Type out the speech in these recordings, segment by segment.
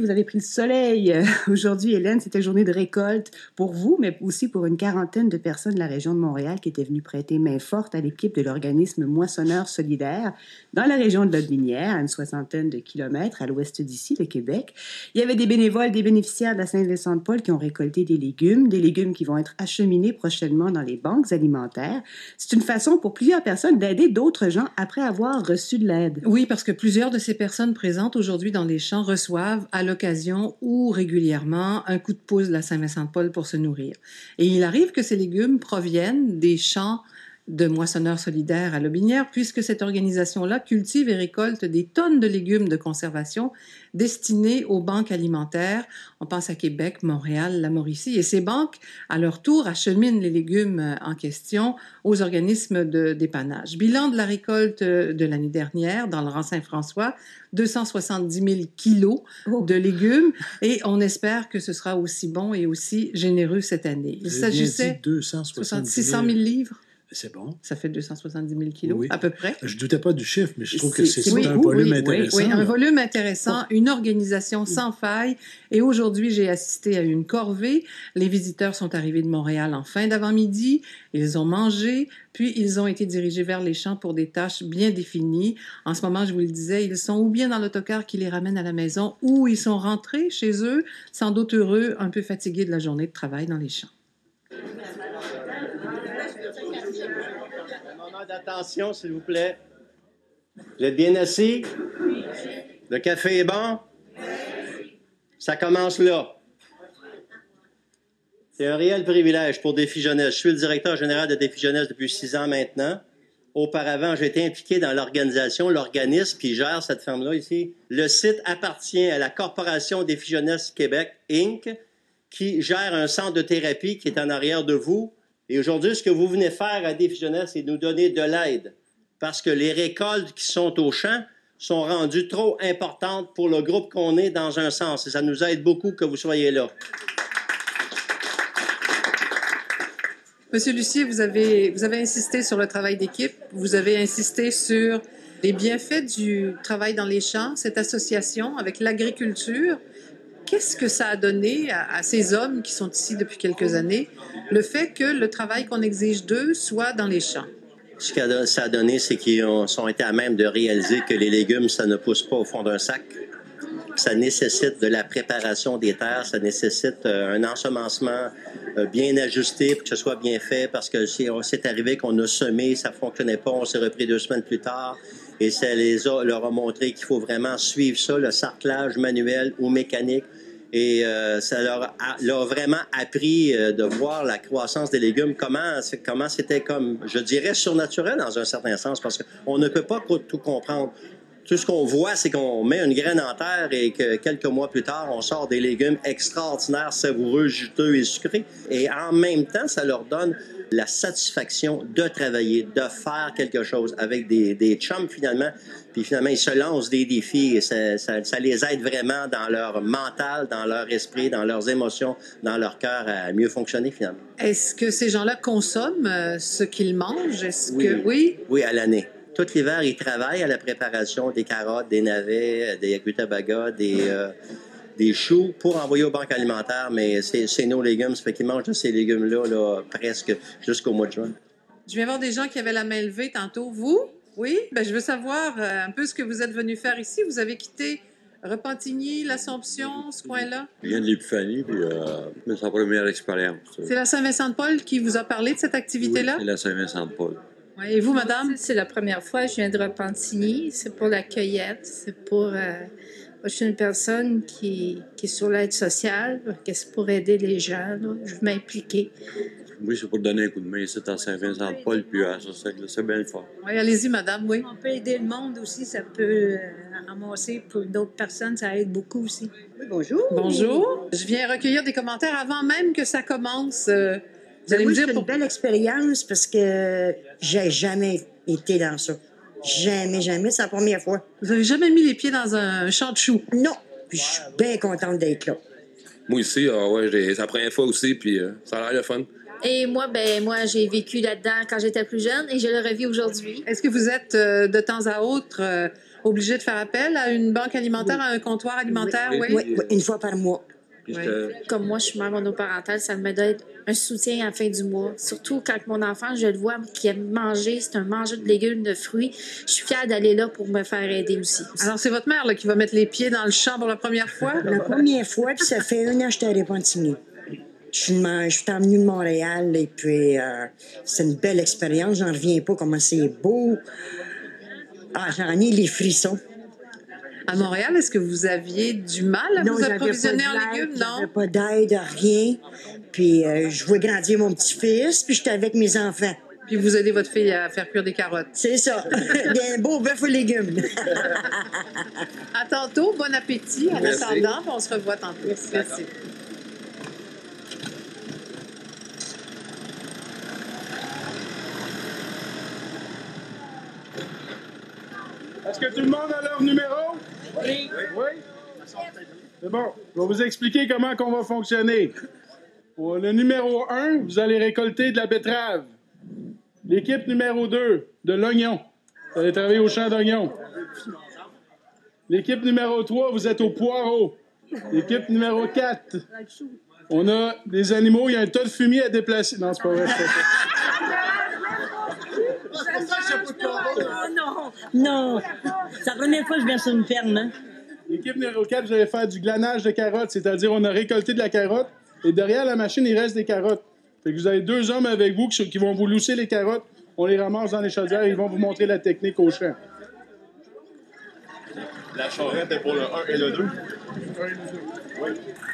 vous avez pris le soleil. Aujourd'hui, Hélène, c'était journée de récolte pour vous, mais aussi pour une quarantaine de personnes de la région de Montréal qui étaient venues prêter main forte à l'équipe de l'organisme Moissonneurs solidaires dans la région de Lotbinière, à une soixantaine de kilomètres à l'ouest d'ici, le Québec. Il y avait des bénévoles, des bénéficiaires de la Saint-Vincent-de-Paul qui ont récolté des légumes qui vont être acheminés prochainement dans les banques alimentaires. C'est une façon pour plusieurs personnes d'aider d'autres gens après avoir reçu de l'aide. Oui, parce que plusieurs de ces personnes présentes aujourd'hui dans les champs reçoivent à l'occasion ou régulièrement un coup de pouce de la Saint-Vincent-de-Paul pour se nourrir. Et il arrive que ces légumes proviennent des champs de Moissonneurs solidaires à Lotbinière, puisque cette organisation-là cultive et récolte des tonnes de légumes de conservation destinés aux banques alimentaires. On pense à Québec, Montréal, la Mauricie. Et ces banques, à leur tour, acheminent les légumes en question aux organismes de dépannage. Bilan de la récolte de l'année dernière dans le rang Saint-François, 270 000 kilos de légumes. Et on espère que ce sera aussi bon et aussi généreux cette année. Il s'agissait de 600 000 livres. C'est bon. Ça fait 270 000 kilos, oui. À peu près. Je ne doutais pas du chiffre, mais je trouve que c'est un volume intéressant. Oui, un volume intéressant, une organisation sans faille. Et aujourd'hui, j'ai assisté à une corvée. Les visiteurs sont arrivés de Montréal en fin d'avant-midi. Ils ont mangé, puis ils ont été dirigés vers les champs pour des tâches bien définies. En ce moment, je vous le disais, ils sont ou bien dans l'autocar qui les ramène à la maison, ou ils sont rentrés chez eux, sans doute heureux, un peu fatigués de la journée de travail dans les champs. Un moment d'attention, s'il vous plaît. Vous êtes bien assis? Le café est bon? Ça commence là. C'est un réel privilège pour Défi Jeunesse. Je suis le directeur général de Défi Jeunesse depuis 6 ans maintenant. Auparavant, j'ai été impliqué dans l'organisme qui gère cette ferme-là ici. Le site appartient à la Corporation Défi Jeunesse Québec, Inc., qui gère un centre de thérapie qui est en arrière de vous. Et aujourd'hui, ce que vous venez faire à Défi Jeunesse, c'est nous donner de l'aide. Parce que les récoltes qui sont au champ sont rendues trop importantes pour le groupe qu'on est dans un sens. Et ça nous aide beaucoup que vous soyez là. Monsieur Lucier, vous avez insisté sur le travail d'équipe. Vous avez insisté sur les bienfaits du travail dans les champs, cette association avec l'agriculture. Qu'est-ce que ça a donné à ces hommes qui sont ici depuis quelques années, le fait que le travail qu'on exige d'eux soit dans les champs? Ce que ça a donné, c'est qu'ils ont été à même de réaliser que les légumes, ça ne pousse pas au fond d'un sac. Ça nécessite de la préparation des terres, ça nécessite un ensemencement bien ajusté pour que ce soit bien fait, parce que c'est arrivé qu'on a semé, ça ne fonctionnait pas, on s'est repris 2 semaines plus tard. Et ça leur a montré qu'il faut vraiment suivre ça, le sarclage manuel ou mécanique. Et ça leur a vraiment appris de voir la croissance des légumes, comment c'était comme, je dirais, surnaturel dans un certain sens, parce qu'on ne peut pas tout comprendre. Tout ce qu'on voit, c'est qu'on met une graine en terre et que quelques mois plus tard, on sort des légumes extraordinaires, savoureux, juteux et sucrés. Et en même temps, ça leur donne la satisfaction de travailler, de faire quelque chose avec des chums finalement. Puis finalement, ils se lancent des défis et ça les aide vraiment dans leur mental, dans leur esprit, dans leurs émotions, dans leur cœur à mieux fonctionner finalement. Est-ce que ces gens-là consomment ce qu'ils mangent? Oui, à l'année. Tout l'hiver, ils travaillent à la préparation des carottes, des navets, des rutabagas, des choux pour envoyer aux banques alimentaires, mais c'est nos légumes. Ça fait qu'ils mangent de ces légumes-là presque jusqu'au mois de juin. Je viens voir des gens qui avaient la main levée tantôt. Vous? Oui? Je veux savoir un peu ce que vous êtes venu faire ici. Vous avez quitté Repentigny, l'Assomption, ce coin-là? Je viens de l'Épiphanie, puis c'est ma première expérience. C'est la Saint-Vincent-de-Paul qui vous a parlé de cette activité-là? Oui, c'est la Saint-Vincent-de-Paul. Ouais, et vous, madame? C'est la première fois. Je viens de Repentigny. C'est pour la cueillette. C'est pour... je suis une personne qui est sur l'aide sociale. C'est pour aider les gens. Là. Je veux m'impliquer. Oui, c'est pour donner un coup de main. C'est à Saint-Vincent-de-Paul, puis c'est bien le fort. Oui, allez-y, madame, oui. On peut aider le monde aussi. Ça peut ramasser pour d'autres personnes. Ça aide beaucoup aussi. Oui, bonjour. Bonjour. Je viens recueillir des commentaires avant même que ça commence. Vous allez me dire c'est une belle expérience parce que j'ai jamais été dans ça. Jamais. C'est la première fois. Vous avez jamais mis les pieds dans un champ de choux? Non. Puis je suis bien contente d'être là. Moi aussi, c'est la première fois aussi, puis ça a l'air le fun. Et moi, j'ai vécu là-dedans quand j'étais plus jeune et je le revis aujourd'hui. Est-ce que vous êtes de temps à autre obligé de faire appel à une banque alimentaire, à un comptoir alimentaire, oui? Oui, une fois par mois. Comme moi, je suis mère monoparentale, ça me donne un soutien à la fin du mois. Surtout quand mon enfant, je le vois, qui aime manger, c'est un mangeur de légumes, de fruits. Je suis fière d'aller là pour me faire aider aussi. Alors, c'est votre mère là, qui va mettre les pieds dans le champ pour la première fois? La première fois, puis ça fait 1 an que je suis à Repentigny. Je suis venue de Montréal et puis c'est une belle expérience. J'en reviens pas comment c'est beau. Ah, j'en ai les frissons. À Montréal, est-ce que vous aviez du mal à vous approvisionner en légumes? Non, j'avais pas d'aide, rien. Puis je voulais grandir mon petit-fils, puis j'étais avec mes enfants. Puis vous aidez votre fille à faire cuire des carottes. C'est ça. Bien beau bœuf aux légumes. À tantôt, bon appétit. En attendant, on se revoit tantôt. Merci. Est-ce que tout le monde a leur numéro? Oui. Oui? C'est bon. Je vais vous expliquer comment on va fonctionner. Pour le numéro 1, vous allez récolter de la betterave. L'équipe numéro 2, de l'oignon. Vous allez travailler au champ d'oignon. L'équipe numéro 3, vous êtes au poireau. L'équipe numéro 4, on a des animaux, il y a un tas de fumier à déplacer. Non, c'est pas vrai. Non. C'est la première fois que je viens sur une ferme. Hein? L'équipe numéro 4, vous allez faire du glanage de carottes, c'est-à-dire on a récolté de la carotte et derrière la machine, il reste des carottes. Fait que vous avez 2 hommes avec vous qui vont vous lousser les carottes, on les ramasse dans les chaudières et ils vont vous montrer la technique au champ. La charrette est pour le 1 et le 2. Oui.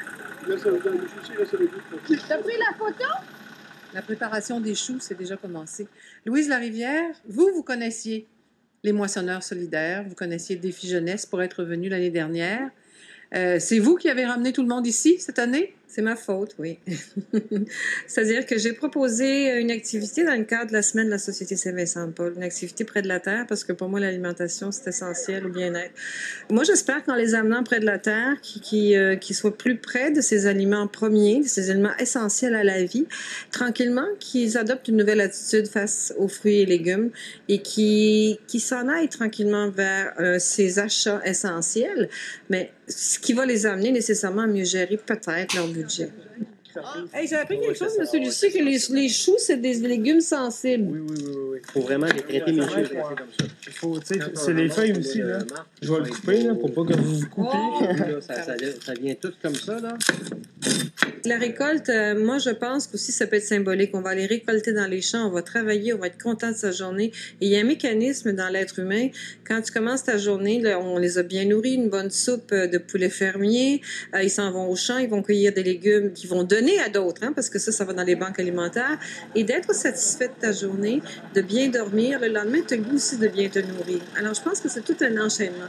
T'as pris la photo? La préparation des choux, c'est déjà commencé. Louise Larivière, vous connaissiez les moissonneurs solidaires, vous connaissiez Défi Jeunesse pour être venu l'année dernière. C'est vous qui avez ramené tout le monde ici cette année? C'est ma faute, oui. C'est-à-dire que j'ai proposé une activité dans le cadre de la semaine de la Société Saint-Vincent-de-Paul, une activité près de la terre, parce que pour moi, l'alimentation, c'est essentiel au bien-être. Moi, j'espère qu'en les amenant près de la terre, qu'ils soient plus près de ces aliments premiers, de ces aliments essentiels à la vie, tranquillement, qu'ils adoptent une nouvelle attitude face aux fruits et légumes et qu'ils s'en aillent tranquillement vers ces achats essentiels, mais ce qui va les amener nécessairement à mieux gérer peut-être leur budget. Hey, j'ai appris quelque chose, M. Lucie, que les choux, c'est des légumes sensibles. Oui. Il faut vraiment les traiter, messieurs. C'est les feuilles aussi, là. Je vais le couper, là, pour pas que vous vous coupiez. Ça vient tout comme ça, là. La récolte, moi, je pense qu'aussi, ça peut être symbolique. On va aller récolter dans les champs, on va travailler, on va être content de sa journée. Et il y a un mécanisme dans l'être humain. Quand tu commences ta journée, là, on les a bien nourris, une bonne soupe de poulet fermier. Ils s'en vont au champ, ils vont cueillir des légumes qu'ils vont donner à d'autres, hein, parce que ça va dans les banques alimentaires. Et d'être satisfait de ta journée, de bien dormir, le lendemain, tu as le goût aussi de bien te nourrir. Alors, je pense que c'est tout un enchaînement.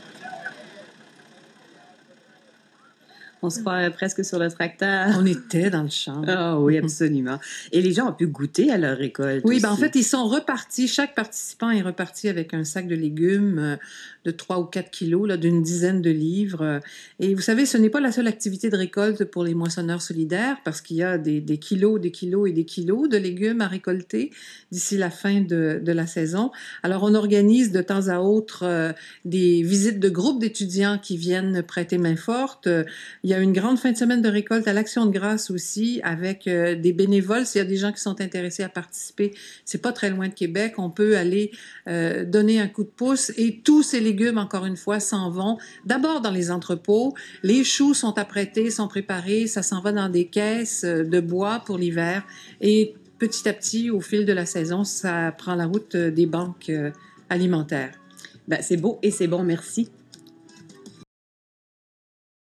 On se croit presque sur le tracteur. On était dans le champ. Ah oui, absolument. Et les gens ont pu goûter à leur récolte. Oui, aussi. En fait, ils sont repartis. Chaque participant est reparti avec un sac de légumes de 3 ou 4 kilos, là, d'une dizaine de livres. Et vous savez, ce n'est pas la seule activité de récolte pour les moissonneurs solidaires, parce qu'il y a des kilos, des kilos et des kilos de légumes à récolter d'ici la fin de la saison. Alors, on organise de temps à autre des visites de groupes d'étudiants qui viennent prêter main forte. Il y a une grande fin de semaine de récolte à l'Action de grâce aussi, avec des bénévoles. S'il y a des gens qui sont intéressés à participer, c'est pas très loin de Québec. On peut aller donner un coup de pouce et tous ces légumes, encore une fois, s'en vont d'abord dans les entrepôts. Les choux sont apprêtés, sont préparés. Ça s'en va dans des caisses de bois pour l'hiver. Et petit à petit, au fil de la saison, ça prend la route des banques alimentaires. Ben, c'est beau et c'est bon, merci.